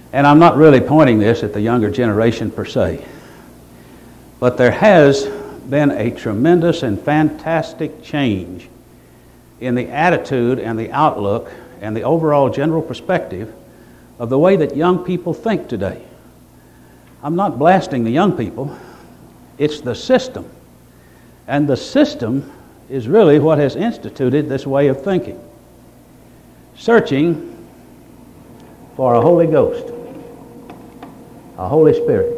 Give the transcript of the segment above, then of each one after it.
And I'm not really pointing this at the younger generation per se, but there has been a tremendous and fantastic change in the attitude and the outlook and the overall general perspective of the way that young people think today. I'm not blasting the young people, it's the system. And the system is really what has instituted this way of thinking. Searching for a Holy Ghost, a Holy Spirit.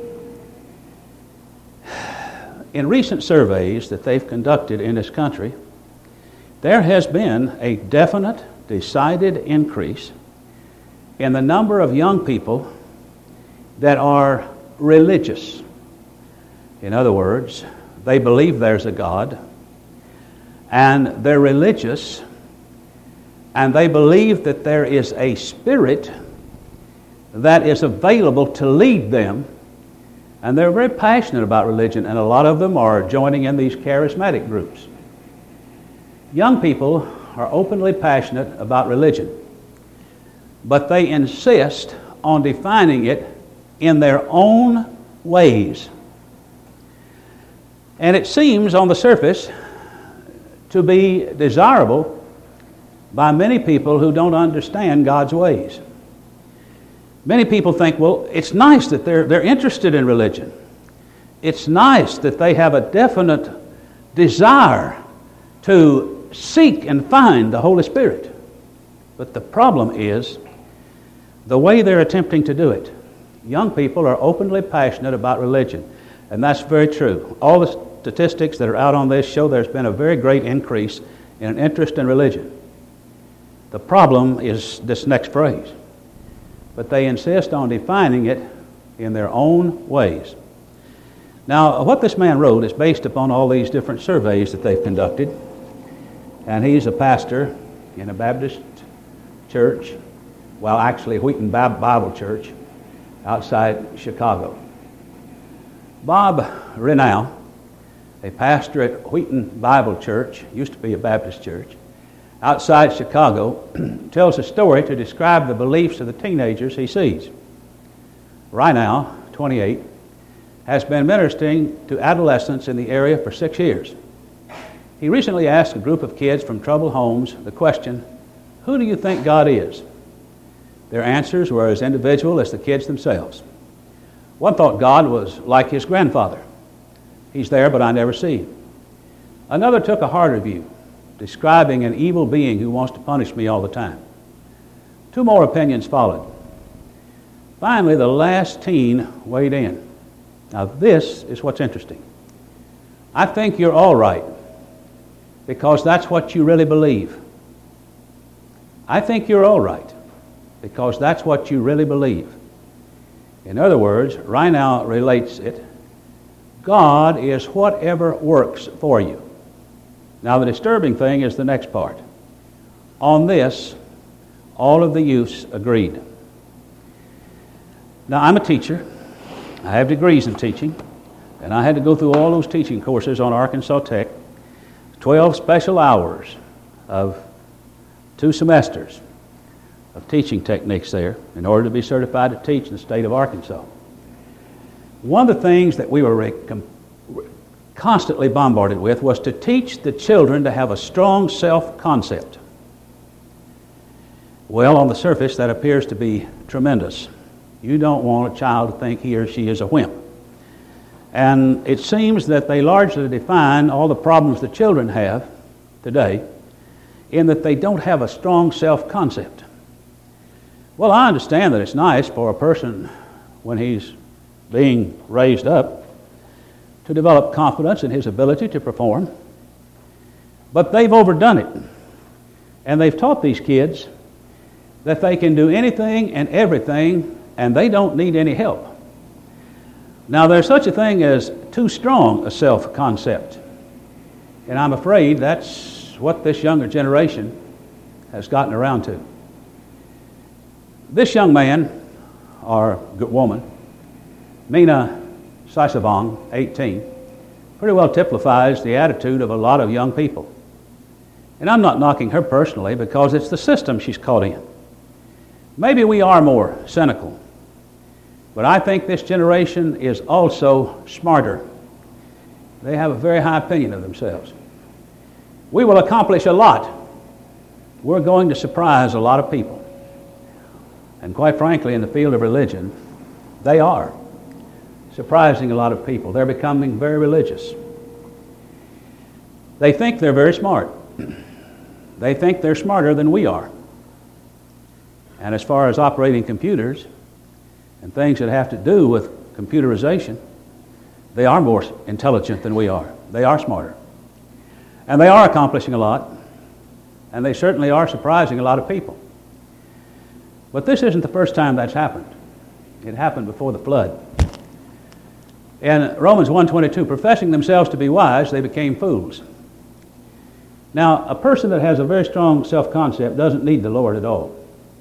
In recent surveys that they've conducted in this country, there has been a definite, decided increase in the number of young people that are religious. In other words, they believe there's a God, and they're religious, and they believe that there is a spirit that is available to lead them, and they're very passionate about religion, and a lot of them are joining in these charismatic groups. Young people are openly passionate about religion, but they insist on defining it in their own ways. And it seems on the surface to be desirable by many people who don't understand God's ways. Many people think, well, it's nice that they're interested in religion. It's nice that they have a definite desire to seek and find the Holy Spirit. But the problem is the way they're attempting to do it. Young people are openly passionate about religion, and that's very true. All the statistics that are out on this show there's been a very great increase in an interest in religion. The problem is this next phrase. But they insist on defining it in their own ways. Now, what this man wrote is based upon all these different surveys that they've conducted. And he's a pastor in a Baptist church, well, actually Wheaton Bible Church outside Chicago. Bob Renow, a pastor at Wheaton Bible Church, used to be a Baptist church, outside Chicago, tells a story to describe the beliefs of the teenagers he sees. Renow, 28, has been ministering to adolescents in the area for 6 years. He recently asked a group of kids from troubled homes the question, "Who do you think God is?" Their answers were as individual as the kids themselves. One thought God was like his grandfather. He's there, but I never see him. Another took a harder view, describing an evil being who wants to punish me all the time. 2 more opinions followed. Finally, the last teen weighed in. Now, this is what's interesting. "I think you're all right, because that's what you really believe." I think you're all right, because that's what you really believe. In other words, Renow relates it, God is whatever works for you. Now, the disturbing thing is the next part. On this, all of the youths agreed. Now, I'm a teacher. I have degrees in teaching, and I had to go through all those teaching courses on Arkansas Tech, 12 special hours of 2 semesters of teaching techniques there in order to be certified to teach in the state of Arkansas. One of the things that we were constantly bombarded with was to teach the children to have a strong self-concept. Well, on the surface, that appears to be tremendous. You don't want a child to think he or she is a wimp. And it seems that they largely define all the problems the children have today in that they don't have a strong self-concept. Well, I understand that it's nice for a person when he's being raised up to develop confidence in his ability to perform. But they've overdone it. And they've taught these kids that they can do anything and everything and they don't need any help. Now, there's such a thing as too strong a self-concept. And I'm afraid that's what this younger generation has gotten around to. This young man, or woman, Mina Sisavong, 18, pretty well typifies the attitude of a lot of young people. And I'm not knocking her personally because it's the system she's caught in. Maybe we are more cynical, but I think this generation is also smarter. They have a very high opinion of themselves. We will accomplish a lot. We're going to surprise a lot of people. And quite frankly, in the field of religion, they are surprising a lot of people. They're becoming very religious. They think they're very smart. They think they're smarter than we are. And as far as operating computers and things that have to do with computerization, they are more intelligent than we are. They are smarter. And they are accomplishing a lot, and they certainly are surprising a lot of people. But this isn't the first time that's happened. It happened before the flood. In Romans 1:22, professing themselves to be wise, they became fools. Now, a person that has a very strong self-concept doesn't need the Lord at all.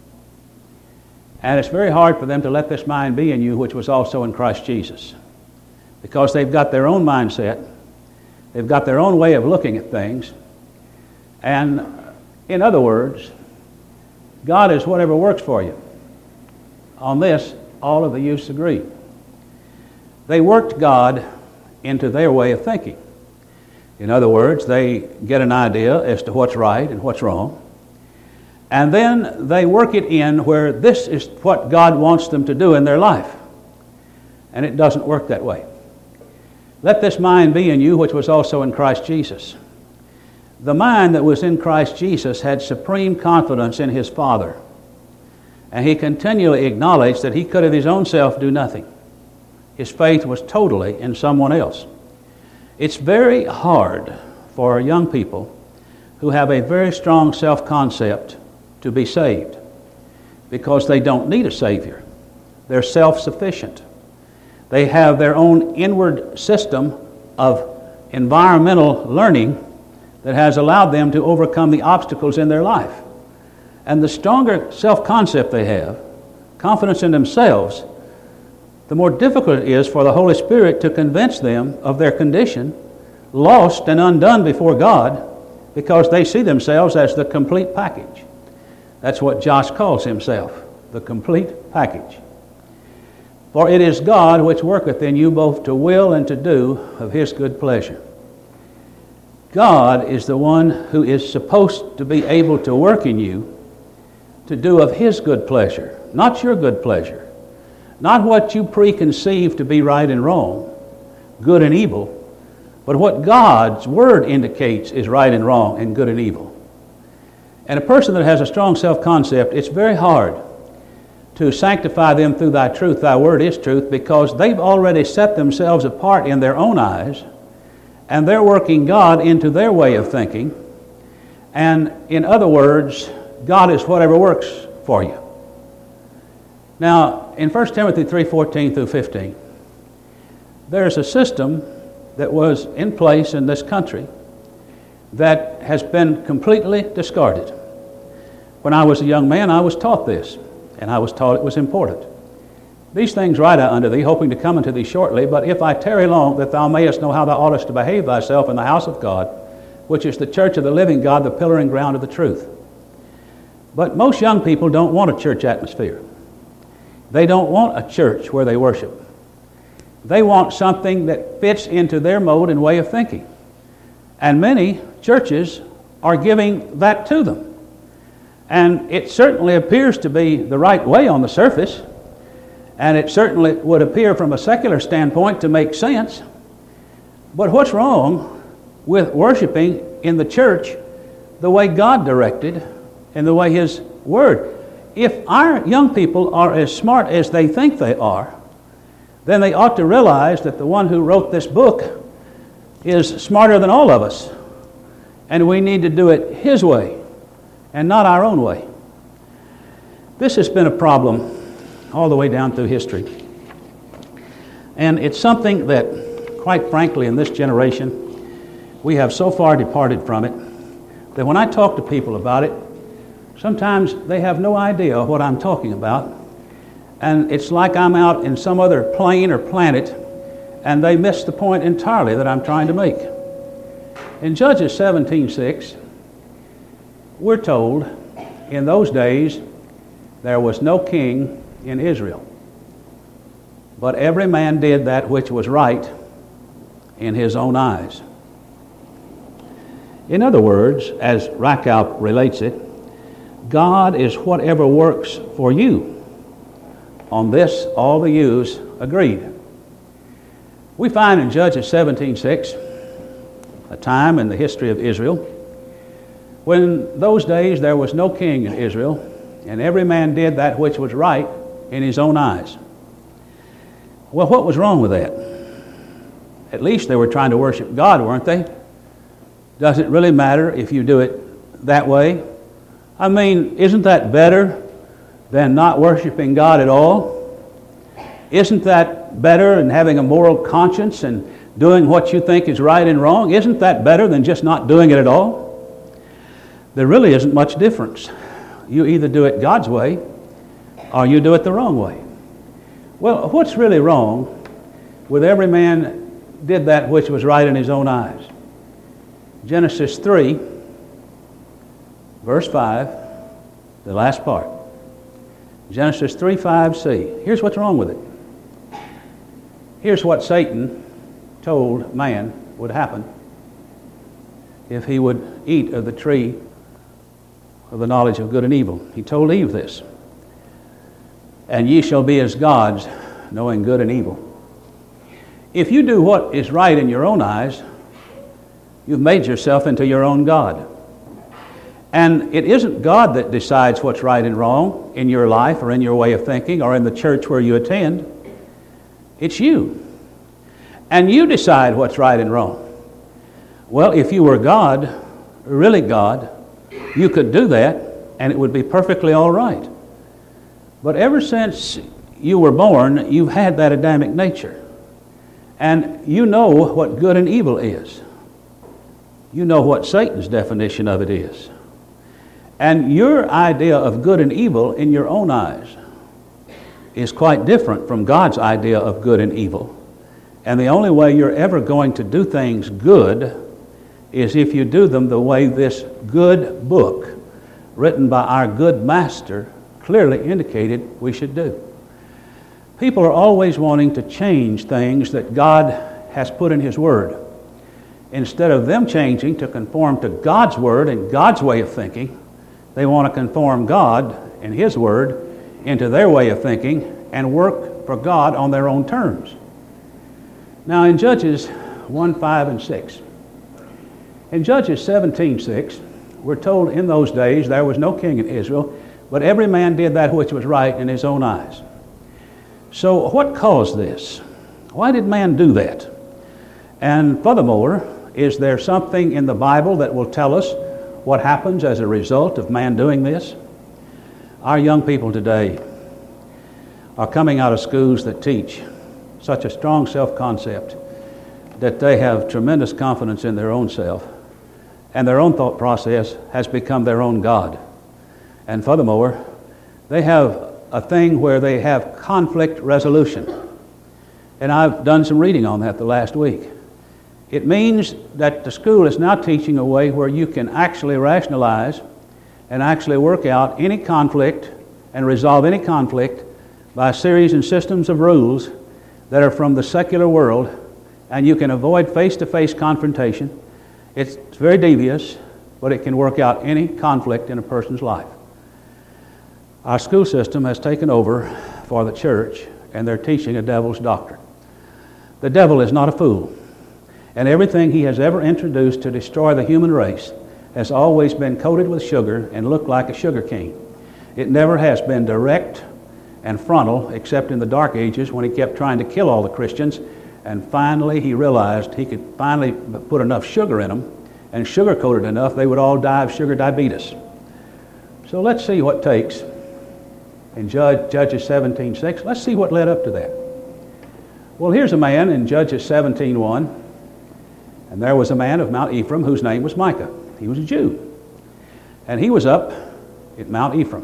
And it's very hard for them to let this mind be in you, which was also in Christ Jesus. Because they've got their own mindset. They've got their own way of looking at things. And in other words, God is whatever works for you. On this, all of the youths agree. They worked God into their way of thinking. In other words, they get an idea as to what's right and what's wrong. And then they work it in where this is what God wants them to do in their life. And it doesn't work that way. Let this mind be in you, which was also in Christ Jesus. The mind that was in Christ Jesus had supreme confidence in his Father. And he continually acknowledged that he could of his own self do nothing. His faith was totally in someone else. It's very hard for young people who have a very strong self-concept to be saved because they don't need a Savior. They're self-sufficient. They have their own inward system of environmental learning that has allowed them to overcome the obstacles in their life. And the stronger self-concept they have, confidence in themselves, the more difficult it is for the Holy Spirit to convince them of their condition, lost and undone before God, because they see themselves as the complete package. That's what Josh calls himself, the complete package. For it is God which worketh in you both to will and to do of his good pleasure. God is the one who is supposed to be able to work in you to do of his good pleasure, not your good pleasure, not what you preconceive to be right and wrong, good and evil, but what God's Word indicates is right and wrong and good and evil. And a person that has a strong self-concept, it's very hard to sanctify them through thy truth. Thy word is truth, because they've already set themselves apart in their own eyes, and they're working God into their way of thinking. And in other words, God is whatever works for you. Now, in 1 Timothy 3:14 through 15, there's a system that was in place in this country that has been completely discarded. When I was a young man, I was taught this, and I was taught it was important. These things write I unto thee, hoping to come unto thee shortly, but if I tarry long, that thou mayest know how thou oughtest to behave thyself in the house of God, which is the church of the living God, the pillar and ground of the truth. But most young people don't want a church atmosphere. They don't want a church where they worship. They want something that fits into their mode and way of thinking. And many churches are giving that to them. And it certainly appears to be the right way on the surface, and it certainly would appear from a secular standpoint to make sense. But what's wrong with worshiping in the church the way God directed and the way His Word? If our young people are as smart as they think they are, then they ought to realize that the one who wrote this book is smarter than all of us, and we need to do it His way and not our own way. This has been a problem all the way down through history. And it's something that, quite frankly, in this generation, we have so far departed from it that when I talk to people about it, sometimes they have no idea what I'm talking about. And it's like I'm out in some other plane or planet, and they miss the point entirely that I'm trying to make. In Judges 17:6, we're told in those days there was no king in Israel, but every man did that which was right in his own eyes. In other words, as Rakow relates it, God is whatever works for you. On this, all the youths agreed. We find in Judges 17:6, a time in the history of Israel, when those days there was no king in Israel, and every man did that which was right in his own eyes. Well, what was wrong with that? At least they were trying to worship God, weren't they? Does it really matter if you do it that way? I mean, isn't that better than not worshiping God at all? Isn't that better than having a moral conscience and doing what you think is right and wrong? Isn't that better than just not doing it at all? There really isn't much difference. You either do it God's way or you do it the wrong way. Well, what's really wrong with every man did that which was right in his own eyes? Genesis 3, verse 5, the last part. Genesis 3:5c. Here's what's wrong with it. Here's what Satan told man would happen if he would eat of the tree of the knowledge of good and evil. He told Eve this. And ye shall be as gods, knowing good and evil. If you do what is right in your own eyes, you've made yourself into your own God. And it isn't God that decides what's right and wrong in your life or in your way of thinking or in the church where you attend. It's you. And you decide what's right and wrong. Well, if you were God, really God, you could do that and it would be perfectly all right. But ever since you were born, you've had that Adamic nature. And you know what good and evil is. You know what Satan's definition of it is. And your idea of good and evil in your own eyes is quite different from God's idea of good and evil. And the only way you're ever going to do things good is if you do them the way this good book, written by our good master, clearly indicated we should do. People are always wanting to change things that God has put in His Word. Instead of them changing to conform to God's Word and God's way of thinking, they want to conform God and His Word into their way of thinking and work for God on their own terms. Now in Judges 1, 5, and 6, in Judges 17:6, we're told in those days there was no king in Israel, but every man did that which was right in his own eyes. So what caused this? Why did man do that? And furthermore, is there something in the Bible that will tell us what happens as a result of man doing this? Our young people today are coming out of schools that teach such a strong self-concept that they have tremendous confidence in their own self, and their own thought process has become their own God. And furthermore, they have a thing where they have conflict resolution. And I've done some reading on that the last week. It means that the school is now teaching a way where you can actually rationalize and actually work out any conflict and resolve any conflict by a series and systems of rules that are from the secular world, and you can avoid face-to-face confrontation. It's very devious, but it can work out any conflict in a person's life. Our school system has taken over for the church, and they're teaching a devil's doctrine. The devil is not a fool, and everything he has ever introduced to destroy the human race has always been coated with sugar and looked like a sugar cane. It never has been direct and frontal, except in the Dark Ages when he kept trying to kill all the Christians, and finally he realized he could finally put enough sugar in them and sugar-coated enough they would all die of sugar diabetes. So let's see what takes in Judges 17:6. Let's see what led up to that. Well, here's a man in Judges 17:1, and there was a man of Mount Ephraim whose name was Micah. He was a Jew, and he was up at Mount Ephraim.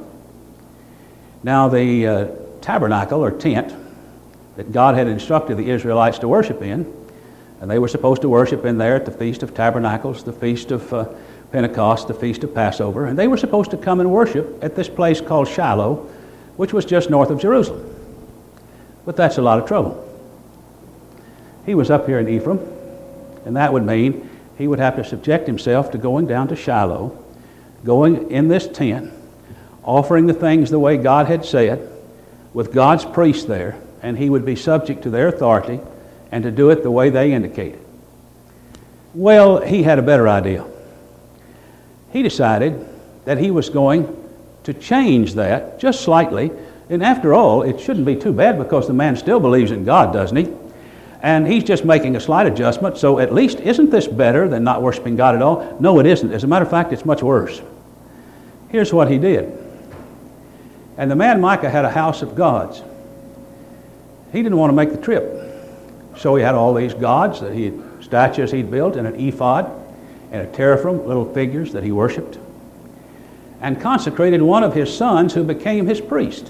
Now the tabernacle or tent that God had instructed the Israelites to worship in, and they were supposed to worship in there at the Feast of Tabernacles, the Feast of Pentecost, the Feast of Passover, and they were supposed to come and worship at this place called Shiloh which was just north of Jerusalem. But that's a lot of trouble. He was up here in Ephraim, and that would mean he would have to subject himself to going down to Shiloh, going in this tent, offering the things the way God had said, with God's priests there, and he would be subject to their authority and to do it the way they indicated. Well, he had a better idea. He decided that he was going to change that just slightly, and after all, it shouldn't be too bad because the man still believes in God, doesn't he? And he's just making a slight adjustment, so at least isn't this better than not worshiping God at all? No, it isn't. As a matter of fact, it's much worse. Here's what he did. And the man Micah had a house of gods. He didn't want to make the trip. So he had all these gods, statues he'd built, and an ephod, and a teraphim, little figures that he worshipped, and consecrated one of his sons who became his priest.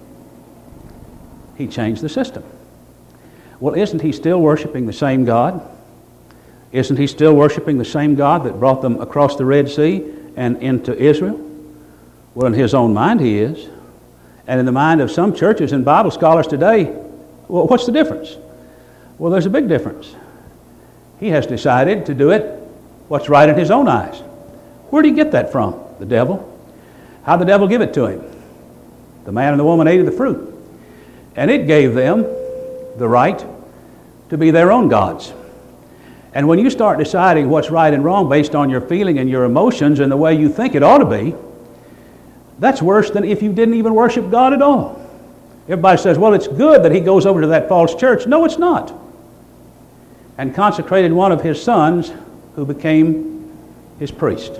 He changed the system. Well, isn't he still worshiping the same God? Isn't he still worshiping the same God that brought them across the Red Sea and into Israel? Well, in his own mind he is. And in the mind of some churches and Bible scholars today, well, what's the difference? Well, there's a big difference. He has decided to do it what's right in his own eyes. Where did he get that from? The devil. How'd the devil give it to him? The man and the woman ate of the fruit. And it gave them the right to be their own gods. And when you start deciding what's right and wrong based on your feeling and your emotions and the way you think it ought to be, that's worse than if you didn't even worship God at all. Everybody says, well, it's good that he goes over to that false church. No, it's not. And consecrated one of his sons who became his priest.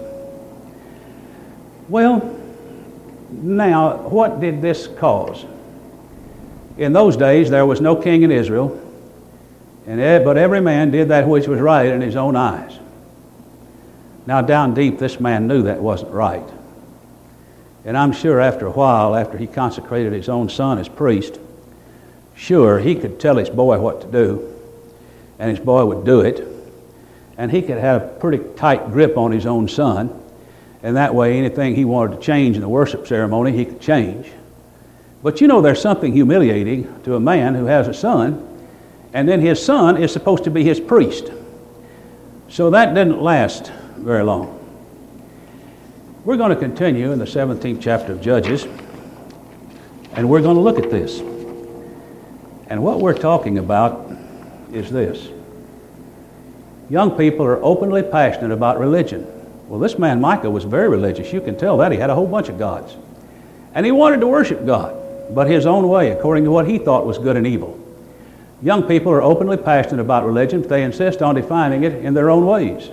Well, now, what did this cause? In those days, there was no king in Israel, but every man did that which was right in his own eyes. Now, down deep, this man knew that wasn't right. And I'm sure after a while, after he consecrated his own son as priest, sure, he could tell his boy what to do, and his boy would do it, and he could have a pretty tight grip on his own son, and that way anything he wanted to change in the worship ceremony, he could change. But you know, there's something humiliating to a man who has a son, and then his son is supposed to be his priest. So that didn't last very long. We're going to continue in the 17th chapter of Judges, and we're going to look at this. And what we're talking about is this. Young people are openly passionate about religion. Well, this man Micah was very religious. You can tell that. He had a whole bunch of gods. And he wanted to worship God, but his own way, according to what he thought was good and evil. Young people are openly passionate about religion, but they insist on defining it in their own ways.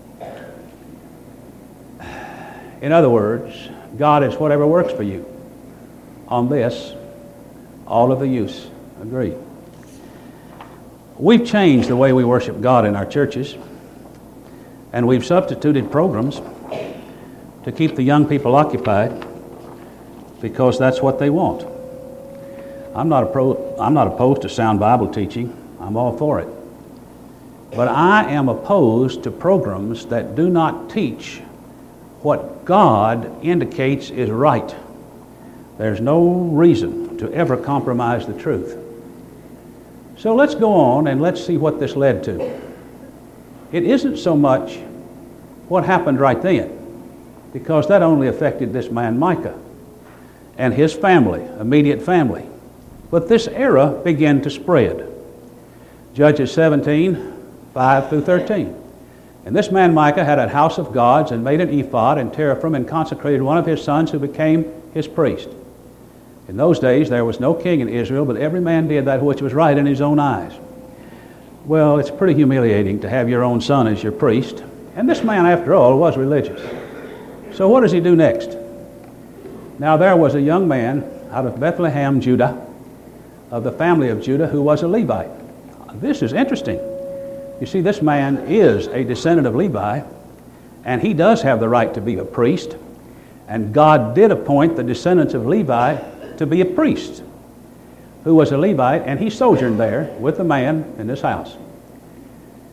In other words, God is whatever works for you. On this, all of the youths agree. We've changed the way we worship God in our churches, and we've substituted programs to keep the young people occupied because that's what they want. I'm not opposed to sound Bible teaching. I'm all for it. But I am opposed to programs that do not teach what God indicates is right. There's no reason to ever compromise the truth. So let's go on and let's see what this led to. It isn't so much what happened right then, because that only affected this man Micah and his family, immediate family. But this era began to spread. Judges 17, 5 through 13. And this man Micah had a house of gods and made an ephod and teraphim and consecrated one of his sons who became his priest. In those days there was no king in Israel, but every man did that which was right in his own eyes. Well, it's pretty humiliating to have your own son as your priest. And this man, after all, was religious. So what does he do next? Now there was a young man out of Bethlehem, Judah, of the family of Judah, who was a Levite. This is interesting. You see, this man is a descendant of Levi, and he does have the right to be a priest. And God did appoint the descendants of Levi to be a priest who was a Levite, and he sojourned there with the man in this house.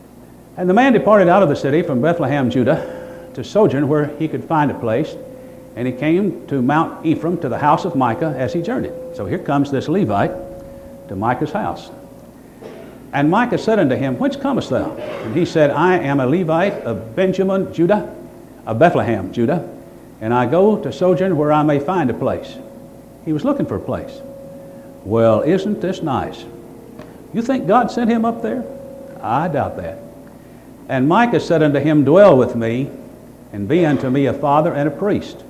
And the man departed out of the city from Bethlehem, Judah, to sojourn where he could find a place. And he came to Mount Ephraim, to the house of Micah, as he journeyed. So here comes this Levite to Micah's house. And Micah said unto him, Whence comest thou? And he said, I am a Levite of Benjamin, Judah, of Bethlehem, Judah, and I go to sojourn where I may find a place. He was looking for a place. Well, isn't this nice? You think God sent him up there? I doubt that. And Micah said unto him, Dwell with me, and be unto me a father and a priest.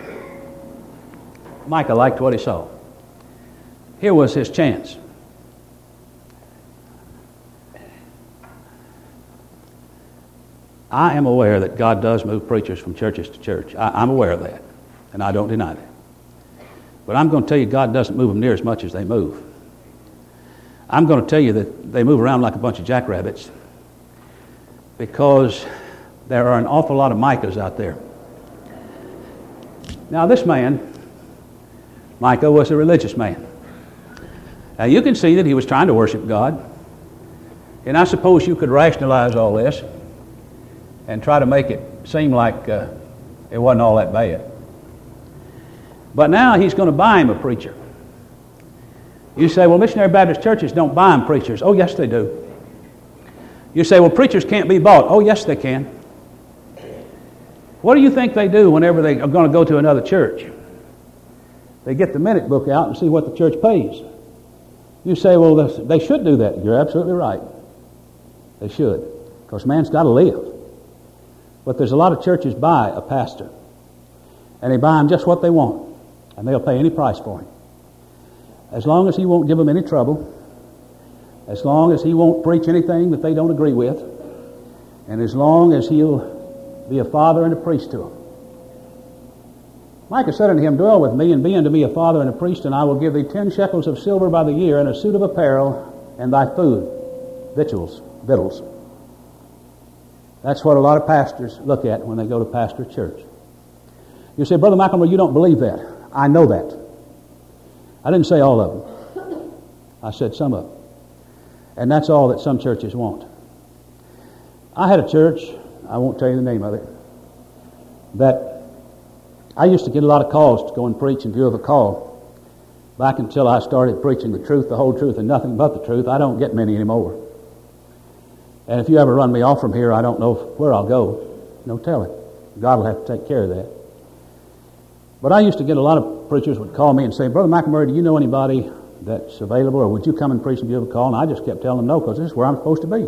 Micah liked what he saw. Here was his chance. I am aware that God does move preachers from churches to church. I'm aware of that, and I don't deny that. But I'm going to tell you God doesn't move them near as much as they move. I'm going to tell you that they move around like a bunch of jackrabbits because there are an awful lot of Micahs out there. Now this man, Micah, was a religious man. Now you can see that he was trying to worship God. And I suppose you could rationalize all this and try to make it seem like it wasn't all that bad. But now he's going to buy him a preacher. You say, well, Missionary Baptist churches don't buy him preachers. Oh, yes, they do. You say, well, preachers can't be bought. Oh, yes, they can. What do you think they do whenever they are going to go to another church? They get the minute book out and see what the church pays. You say, well, they should do that. You're absolutely right. They should, because man's got to live. But there's a lot of churches buy a pastor, and they buy him just what they want, and they'll pay any price for him. As long as he won't give them any trouble, as long as he won't preach anything that they don't agree with, and as long as he'll be a father and a priest to them. Micah said unto him, Dwell with me, and be unto me a father and a priest, and I will give thee 10 shekels of silver by the year, and a suit of apparel, and thy food, victuals. That's what a lot of pastors look at when they go to pastor a church. You say, Brother Michael, well, you don't believe that. I know that. I didn't say all of them. I said some of them. And that's all that some churches want. I had a church, I won't tell you the name of it, that I used to get a lot of calls to go and preach in view of a call. Back until I started preaching the truth, the whole truth, and nothing but the truth. I don't get many anymore. And if you ever run me off from here, I don't know where I'll go. No telling. God will have to take care of that. But I used to get a lot of preachers would call me and say, Brother McElmurray, do you know anybody that's available, or would you come and preach in view of a call? And I just kept telling them no, because this is where I'm supposed to be.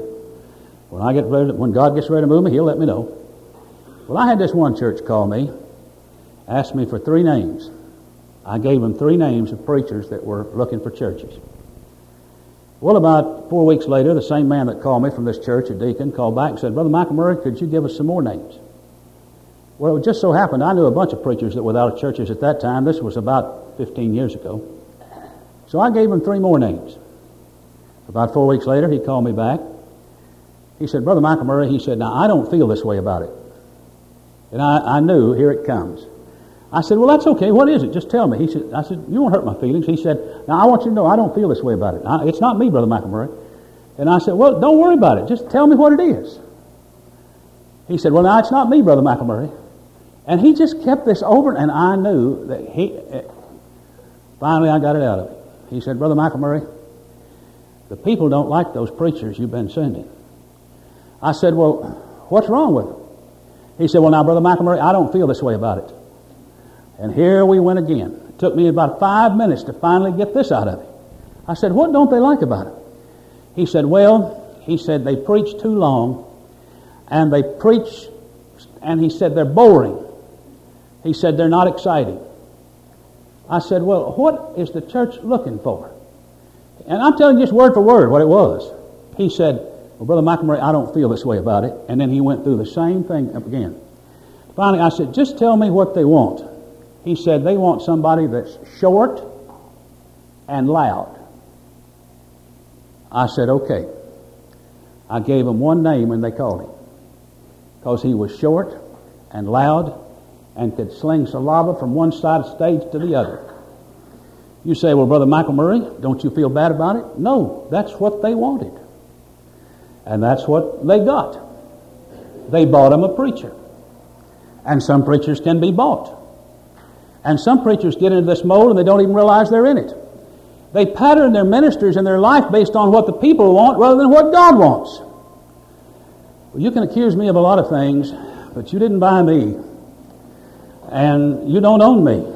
When God gets ready to move me, He'll let me know. Well, I had this one church call me, asked me for 3 names. I gave them 3 names of preachers that were looking for churches. Well, about 4 weeks later, the same man that called me from this church, a deacon, called back and said, Brother McElmurray, could you give us some more names? Well, it just so happened I knew a bunch of preachers that were without churches at that time. This was about 15 years ago. So I gave him 3 more names. About 4 weeks later, he called me back. He said, Brother McElmurray, he said, now I don't feel this way about it. And I knew, here it comes. I said, well, that's okay. What is it? Just tell me. I said, you won't hurt my feelings. He said, now I want you to know I don't feel this way about it. It's not me, Brother McElmurray. And I said, well, don't worry about it. Just tell me what it is. He said, well, now it's not me, Brother McElmurray. And he just kept this over, and I knew that finally I got it out of him. He said, Brother McElmurray, the people don't like those preachers you've been sending. I said, well, what's wrong with them? He said, well, now, Brother McElmurray, I don't feel this way about it. And here we went again. It took me about 5 minutes to finally get this out of him. I said, what don't they like about it? He said, well, they preach too long, and they preach, and he said, they're boring. He said, they're not exciting. I said, well, what is the church looking for? And I'm telling you just word for word what it was. He said, well, Brother McElmurray, I don't feel this way about it. And then he went through the same thing again. Finally, I said, just tell me what they want. He said, they want somebody that's short and loud. I said, okay. I gave him one name when they called him, because he was short and loud and could sling saliva from one side of the stage to the other. You say, well, Brother McElmurray, don't you feel bad about it? No, that's what they wanted. And that's what they got. They bought him a preacher. And some preachers can be bought. And some preachers get into this mold and they don't even realize they're in it. They pattern their ministers and their life based on what the people want rather than what God wants. Well, you can accuse me of a lot of things, but you didn't buy me. And you don't own me.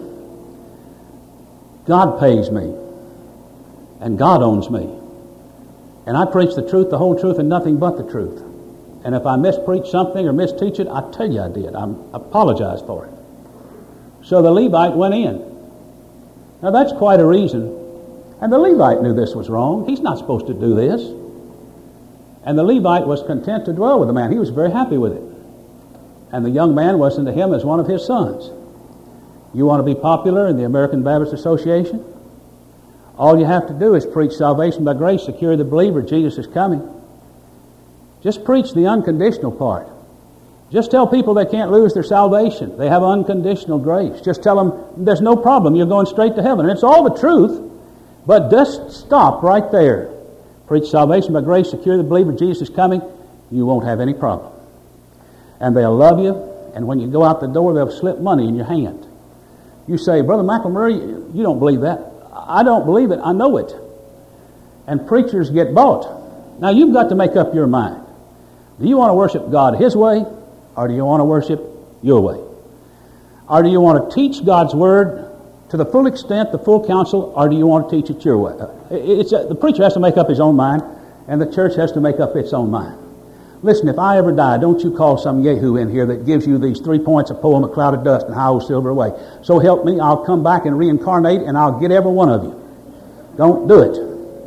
God pays me. And God owns me. And I preach the truth, the whole truth, and nothing but the truth. And if I mispreach something or misteach it, I tell you I did. I apologize for it. So the Levite went in. Now that's quite a reason. And the Levite knew this was wrong. He's not supposed to do this. And the Levite was content to dwell with the man. He was very happy with it. And the young man was unto him as one of his sons. You want to be popular in the American Baptist Association? All you have to do is preach salvation by grace, secure the believer, Jesus is coming. Just preach the unconditional part. Just tell people they can't lose their salvation. They have unconditional grace. Just tell them there's no problem. You're going straight to heaven. And it's all the truth, but just stop right there. Preach salvation by grace, secure the believer, Jesus is coming. You won't have any problem. And they'll love you, and when you go out the door, they'll slip money in your hand. You say, Brother McElmurray, you don't believe that. I don't believe it. I know it. And preachers get bought. Now, you've got to make up your mind. Do you want to worship God His way, or do you want to worship your way? Or do you want to teach God's Word to the full extent, the full counsel, or do you want to teach it your way? The preacher has to make up his own mind, and the church has to make up its own mind. Listen, if I ever die, don't you call some yahoo in here that gives you these 3 points, a poem, a cloud of dust, and how old silver away. So help me, I'll come back and reincarnate, and I'll get every one of you. Don't do it.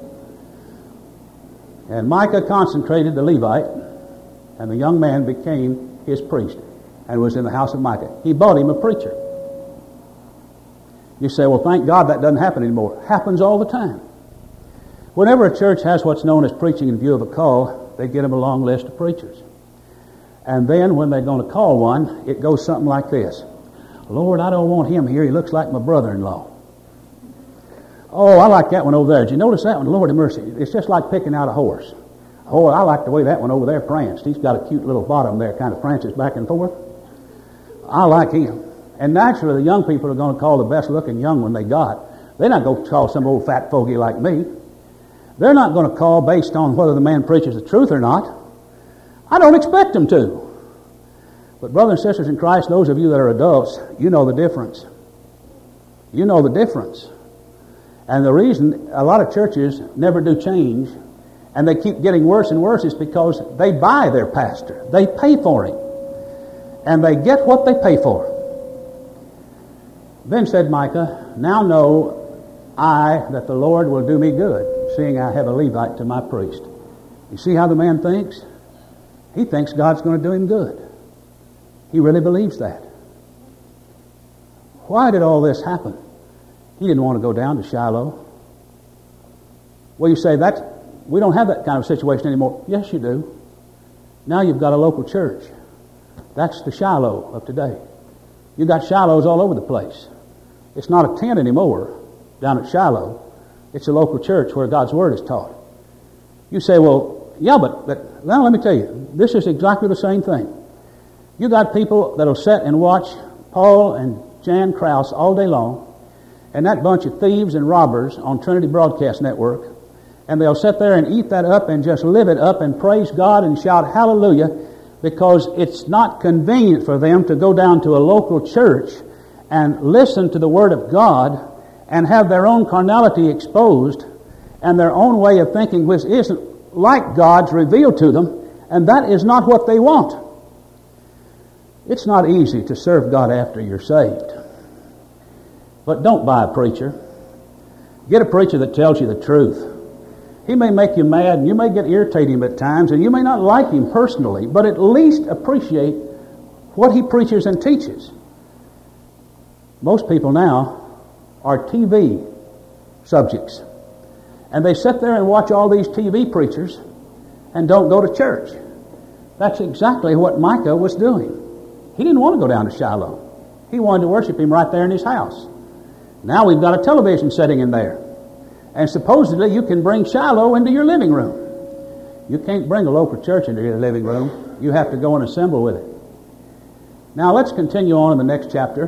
And Micah consecrated the Levite, and the young man became his priest and was in the house of Micah. He bought him a preacher. You say, well, thank God that doesn't happen anymore. It happens all the time. Whenever a church has what's known as preaching in view of a call, they get them a long list of preachers. And then when they're going to call one, it goes something like this. Lord, I don't want him here. He looks like my brother-in-law. Oh, I like that one over there. Did you notice that one? Lord have mercy. It's just like picking out a horse. Oh, I like the way that one over there pranced. He's got a cute little bottom there, kind of prances back and forth. I like him. And naturally, the young people are going to call the best-looking young one they got. They're not going to call some old fat fogey like me. They're not going to call based on whether the man preaches the truth or not. I don't expect them to. But brothers and sisters in Christ, those of you that are adults, you know the difference. You know the difference. And the reason a lot of churches never do change and they keep getting worse and worse is because they buy their pastor. They pay for him. And they get what they pay for. Then said Micah, now know I that the Lord will do me good, seeing I have a Levite to my priest. You see how the man thinks? He thinks God's going to do him good. He really believes that. Why did all this happen? He didn't want to go down to Shiloh. Well, you say, we don't have that kind of situation anymore. Yes, you do. Now you've got a local church. That's the Shiloh of today. You've got Shilohs all over the place. It's not a tent anymore down at Shiloh. It's a local church where God's Word is taught. You say, well, yeah, but now let me tell you, this is exactly the same thing. You got people that'll sit and watch Paul and Jan Krause all day long, and that bunch of thieves and robbers on Trinity Broadcast Network, and they'll sit there and eat that up and just live it up and praise God and shout hallelujah because it's not convenient for them to go down to a local church and listen to the Word of God and have their own carnality exposed and their own way of thinking which isn't like God's revealed to them, and that is not what they want. It's not easy to serve God after you're saved. But don't buy a preacher. Get a preacher that tells you the truth. He may make you mad, and you may get irritating at times, and you may not like him personally, but at least appreciate what he preaches and teaches. Most people now are TV subjects. And they sit there and watch all these TV preachers and don't go to church. That's exactly what Micah was doing. He didn't want to go down to Shiloh. He wanted to worship him right there in his house. Now we've got a television setting in there. And supposedly you can bring Shiloh into your living room. You can't bring a local church into your living room. You have to go and assemble with it. Now let's continue on in the next chapter.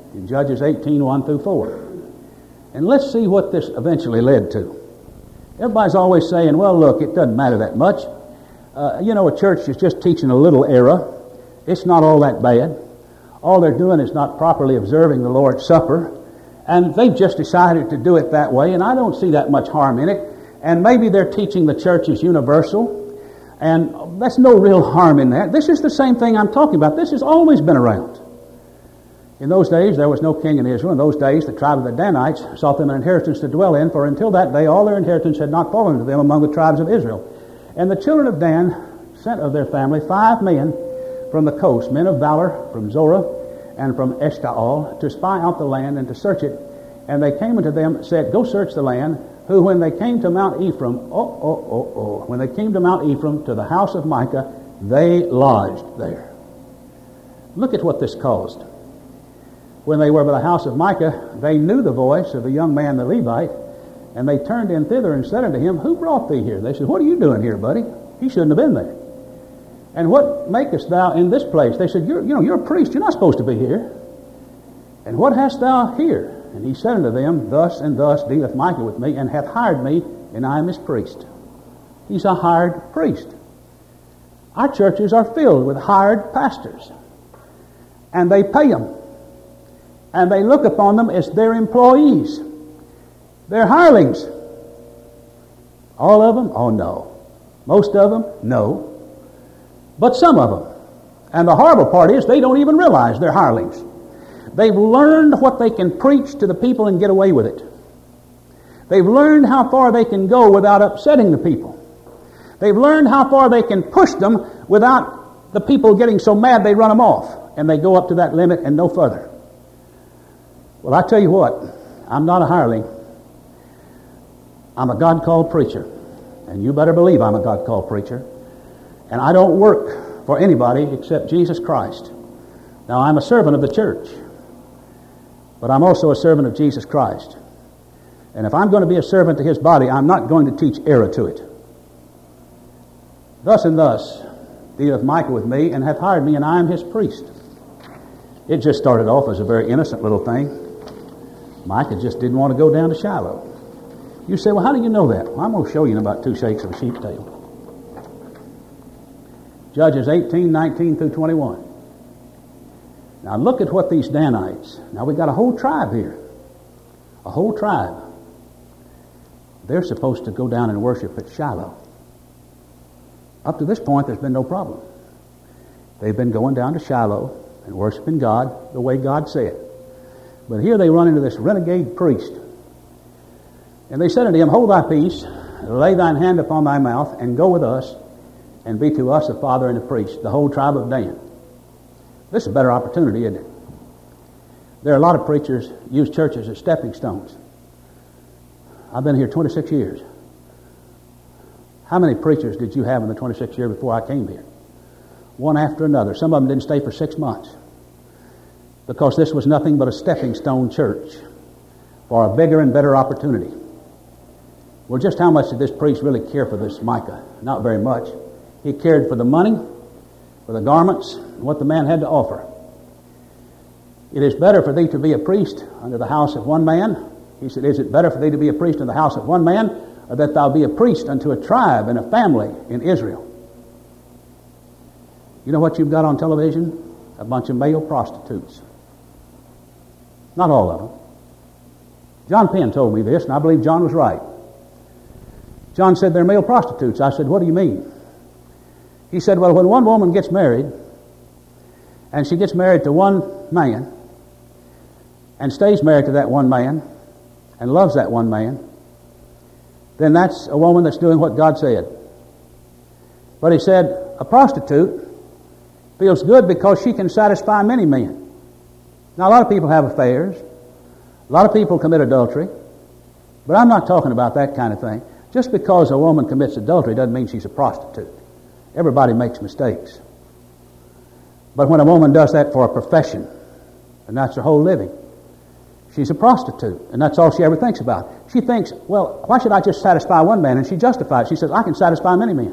in Judges 18, 1 through 4. And let's see what this eventually led to. Everybody's always saying, well, look, it doesn't matter that much. A church is just teaching a little error. It's not all that bad. All they're doing is not properly observing the Lord's Supper. And they've just decided to do it that way, and I don't see that much harm in it. And maybe they're teaching the church is universal, and that's no real harm in that. This is the same thing I'm talking about. This has always been around. In those days, there was no king in Israel. In those days, the tribe of the Danites sought them an inheritance to dwell in, for until that day all their inheritance had not fallen to them among the tribes of Israel. And the children of Dan sent of their family 5 men from the coast, men of valor from Zorah and from Eshtaol, to spy out the land and to search it. And they came unto them, said, go search the land, who when they came to Mount Ephraim, when they came to Mount Ephraim, to the house of Micah, they lodged there. Look at what this caused. When they were by the house of Micah, they knew the voice of the young man, the Levite, and they turned in thither and said unto him, who brought thee here? They said, what are you doing here, buddy? He shouldn't have been there. And what makest thou in this place? They said, you're a priest. You're not supposed to be here. And what hast thou here? And he said unto them, thus and thus dealeth Micah with me, and hath hired me, and I am his priest. He's a hired priest. Our churches are filled with hired pastors. And they pay them. And they look upon them as their employees. They're hirelings. All of them? Oh, no. Most of them? No. But some of them. And the horrible part is they don't even realize they're hirelings. They've learned what they can preach to the people and get away with it. They've learned how far they can go without upsetting the people. They've learned how far they can push them without the people getting so mad they run them off. And they go up to that limit and no further. Well, I tell you what, I'm not a hireling. I'm a God-called preacher. And you better believe I'm a God-called preacher. And I don't work for anybody except Jesus Christ. Now, I'm a servant of the church. But I'm also a servant of Jesus Christ. And if I'm going to be a servant to his body, I'm not going to teach error to it. Thus and thus dealeth Micah with me, and hath hired me, and I am his priest. It just started off as a very innocent little thing. Micah just didn't want to go down to Shiloh. You say, well, how do you know that? Well, I'm going to show you in about 2 shakes of a sheep's tail. Judges 18, 19 through 21. Now look at what these Danites, now we've got a whole tribe here. A whole tribe. They're supposed to go down and worship at Shiloh. Up to this point, there's been no problem. They've been going down to Shiloh and worshiping God the way God said. But here they run into this renegade priest. And they said unto him, hold thy peace, lay thine hand upon thy mouth, and go with us, and be to us a father and a priest, the whole tribe of Dan. This is a better opportunity, isn't it? There are a lot of preachers use churches as stepping stones. I've been here 26 years. How many preachers did you have in the 26 years before I came here? One after another. Some of them didn't stay for 6 months. Because this was nothing but a stepping stone church for a bigger and better opportunity. Well, just how much did this priest really care for this Micah? Not very much. He cared for the money, for the garments, and what the man had to offer. It is better for thee to be a priest under the house of one man. He said, is it better for thee to be a priest in the house of one man, or that thou be a priest unto a tribe and a family in Israel? You know what you've got on television? A bunch of male prostitutes. Not all of them. John Penn told me this, and I believe John was right. John said they're male prostitutes. I said, what do you mean? He said, well, when one woman gets married, and she gets married to one man, and stays married to that one man, and loves that one man, then that's a woman that's doing what God said. But he said, a prostitute feels good because she can satisfy many men. Now, a lot of people have affairs. A lot of people commit adultery. But I'm not talking about that kind of thing. Just because a woman commits adultery doesn't mean she's a prostitute. Everybody makes mistakes. But when a woman does that for a profession, and that's her whole living, she's a prostitute, and that's all she ever thinks about. She thinks, well, why should I just satisfy one man? And she justifies it. She says, I can satisfy many men.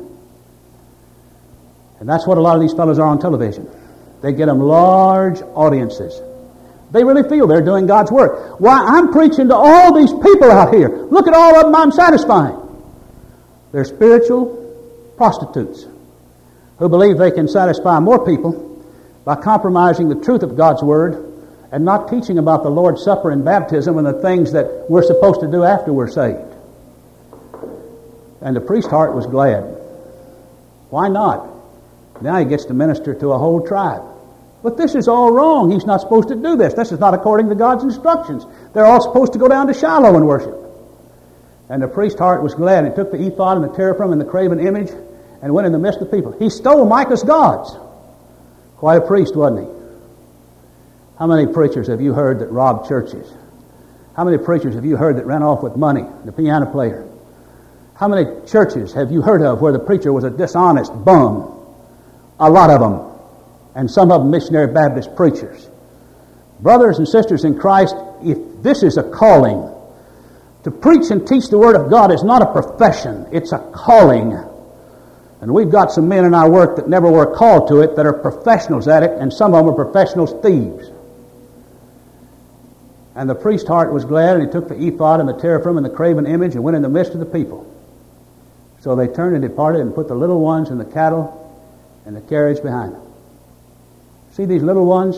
And that's what a lot of these fellows are on television. They get them large audiences. They really feel they're doing God's work. Why, I'm preaching to all these people out here. Look at all of them I'm satisfying. They're spiritual prostitutes who believe they can satisfy more people by compromising the truth of God's Word and not teaching about the Lord's Supper and baptism and the things that we're supposed to do after we're saved. And the priest's heart was glad. Why not? Now he gets to minister to a whole tribe. But this is all wrong. He's not supposed to do this. This is not according to God's instructions. They're all supposed to go down to Shiloh and worship. And the priest's heart was glad. He took the ephod and the teraphim and the graven image and went in the midst of the people. He stole Micah's gods. Quite a priest, wasn't he? How many preachers have you heard that robbed churches? How many preachers have you heard that ran off with money? The piano player. How many churches have you heard of where the preacher was a dishonest bum? A lot of them. And some of them missionary Baptist preachers. Brothers and sisters in Christ, if this is a calling, to preach and teach the Word of God is not a profession, it's a calling. And we've got some men in our work that never were called to it that are professionals at it, and some of them are professional thieves. And the priest's heart was glad, and he took the ephod and the teraphim and the graven image and went in the midst of the people. So they turned and departed and put the little ones and the cattle and the carriage behind them. See these little ones?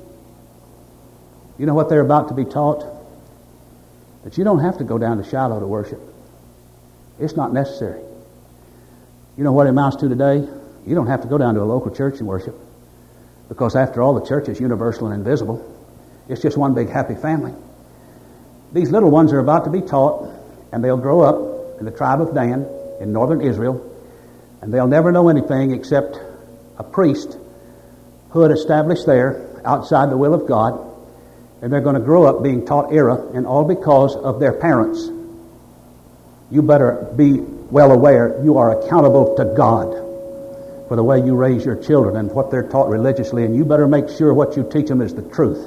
You know what they're about to be taught? That you don't have to go down to Shiloh to worship. It's not necessary. You know what it amounts to today? You don't have to go down to a local church and worship. Because after all, the church is universal and invisible. It's just one big happy family. These little ones are about to be taught, and they'll grow up in the tribe of Dan in northern Israel, and they'll never know anything except a priest who had established there outside the will of God, and they're going to grow up being taught error, and all because of their parents. You better be well aware you are accountable to God for the way you raise your children and what they're taught religiously, and you better make sure what you teach them is the truth.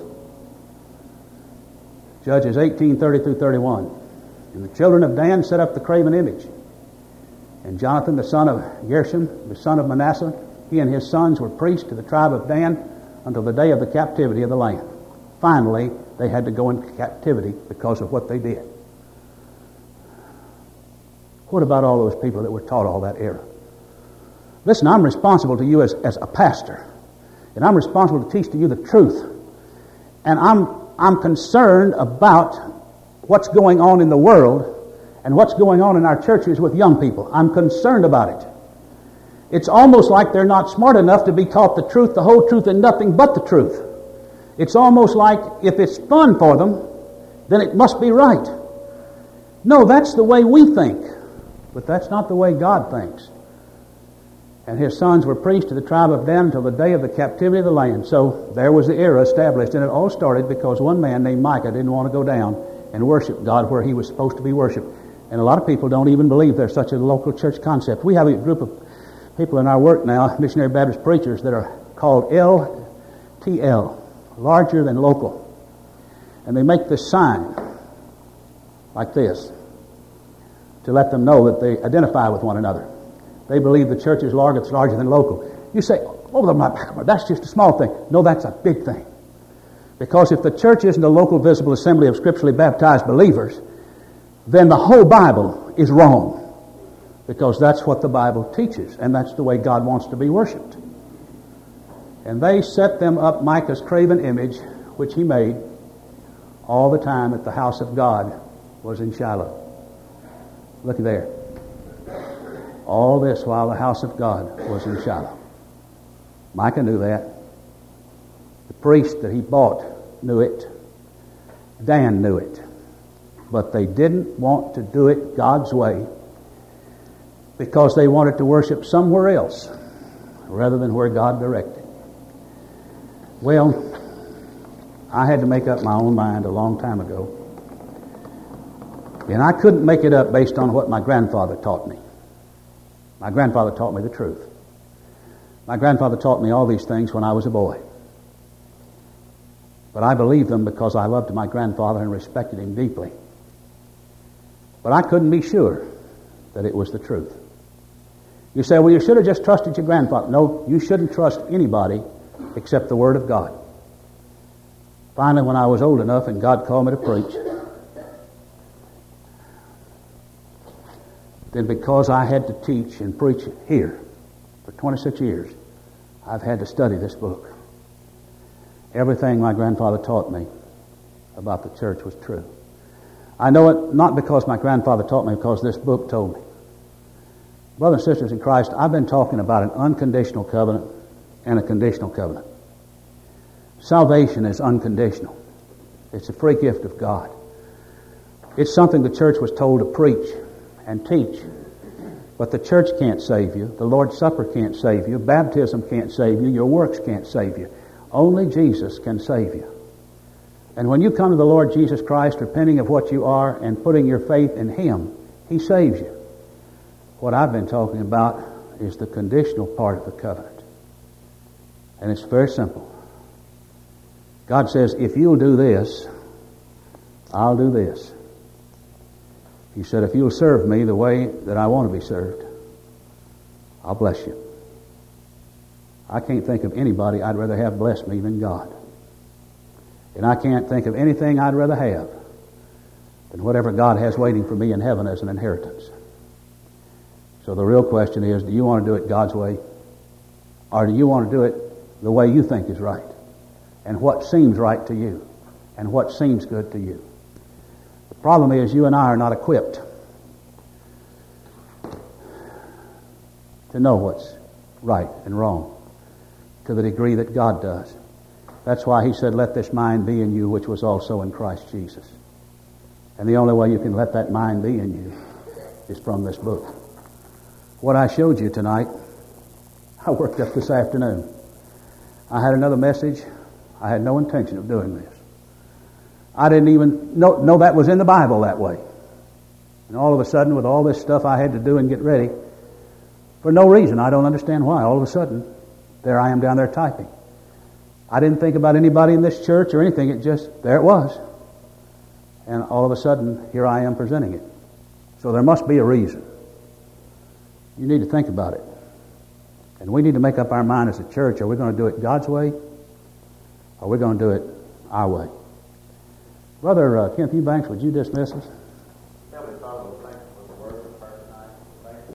Judges 18:30 through 31. And the children of Dan set up the graven image. And Jonathan, the son of Gershom, the son of Manasseh, he and his sons were priests to the tribe of Dan until the day of the captivity of the land. Finally, they had to go into captivity because of what they did. What about all those people that were taught all that error? Listen, I'm responsible to you as a pastor. And I'm responsible to teach to you the truth. And I'm concerned about what's going on in the world and what's going on in our churches with young people. I'm concerned about it. It's almost like they're not smart enough to be taught the truth, the whole truth, and nothing but the truth. It's almost like if it's fun for them, then it must be right. No, that's the way we think. But that's not the way God thinks. And his sons were priests to the tribe of Dan until the day of the captivity of the land. So there was the era established, and it all started because one man named Micah didn't want to go down and worship God where he was supposed to be worshipped. And a lot of people don't even believe there's such a local church concept. We have a group of people in our work now, missionary Baptist preachers, that are called LTL, larger than local. And they make this sign like this to let them know that they identify with one another. They believe the church is larger than local. You say, oh, that's just a small thing. No, that's a big thing. Because if the church isn't a local visible assembly of scripturally baptized believers, then the whole Bible is wrong. Because that's what the Bible teaches, and that's the way God wants to be worshipped. And they set them up Micah's graven image, which he made all the time that the house of God was in Shiloh. Look there. All this while the house of God was in Shiloh. Micah knew that. The priest that he bought knew it. Dan knew it. But they didn't want to do it God's way because they wanted to worship somewhere else rather than where God directed. Well, I had to make up my own mind a long time ago. And I couldn't make it up based on what my grandfather taught me. My grandfather taught me the truth. My grandfather taught me all these things when I was a boy. But I believed them because I loved my grandfather and respected him deeply. But I couldn't be sure that it was the truth. You say, well, you should have just trusted your grandfather. No, you shouldn't trust anybody except the Word of God. Finally, when I was old enough and God called me to preach, then because I had to teach and preach here for 26 years, I've had to study this book. Everything my grandfather taught me about the church was true. I know it not because my grandfather taught me, because this book told me. Brothers and sisters in Christ, I've been talking about an unconditional covenant and a conditional covenant. Salvation is unconditional. It's a free gift of God. It's something the church was told to preach and teach. But the church can't save you. The Lord's Supper can't save you. Baptism can't save you. Your works can't save you. Only Jesus can save you. And when you come to the Lord Jesus Christ, repenting of what you are and putting your faith in Him, He saves you. What I've been talking about is the conditional part of the covenant. And it's very simple. God says, if you'll do this, I'll do this. He said, if you'll serve me the way that I want to be served, I'll bless you. I can't think of anybody I'd rather have bless me than God. And I can't think of anything I'd rather have than whatever God has waiting for me in heaven as an inheritance. So the real question is, do you want to do it God's way? Or do you want to do it the way you think is right? And what seems right to you? And what seems good to you? The problem is you and I are not equipped to know what's right and wrong to the degree that God does. That's why He said, let this mind be in you which was also in Christ Jesus. And the only way you can let that mind be in you is from this book. What I showed you tonight, I worked up this afternoon. I had another message. I had no intention of doing this. I didn't even know that was in the Bible that way. And all of a sudden, with all this stuff I had to do and get ready, for no reason, I don't understand why, all of a sudden, there I am down there typing. I didn't think about anybody in this church or anything. It just, there it was. And all of a sudden, here I am presenting it. So there must be a reason. You need to think about it. And we need to make up our mind as a church. Are we going to do it God's way? Or are we going to do it our way? Brother Kenneth Eubanks, would you dismiss us?